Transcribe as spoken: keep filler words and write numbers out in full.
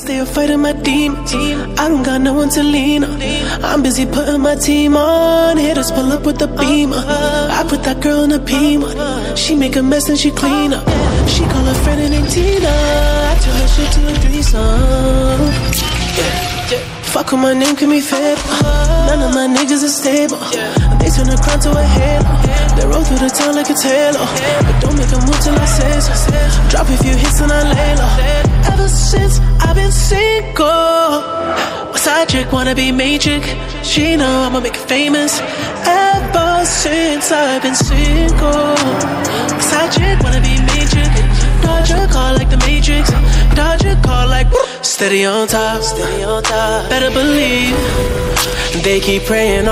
stay a fighting my demons. I don't got no one to lean on. I'm busy putting my team on. Hitters pull up with the beamer. I put that girl in a P one. She make a mess and she clean up. She call her friend named Tina. I tell her shit to a threesome. Yeah, yeah. Fuck with my name, can be fair. None of my niggas is stable. They turn a crown to a halo. They roll through the town like it's halo. But don't make a move till I say so. Drop a few hits and I lay low. Ever since I've been single, my side chick wanna be magic. She know I'ma make it famous. Ever since I've been single, my side chick wanna be magic. Dodge a call like the Matrix. Dodge a call like steady on top. Steady on top. Better believe they keep praying.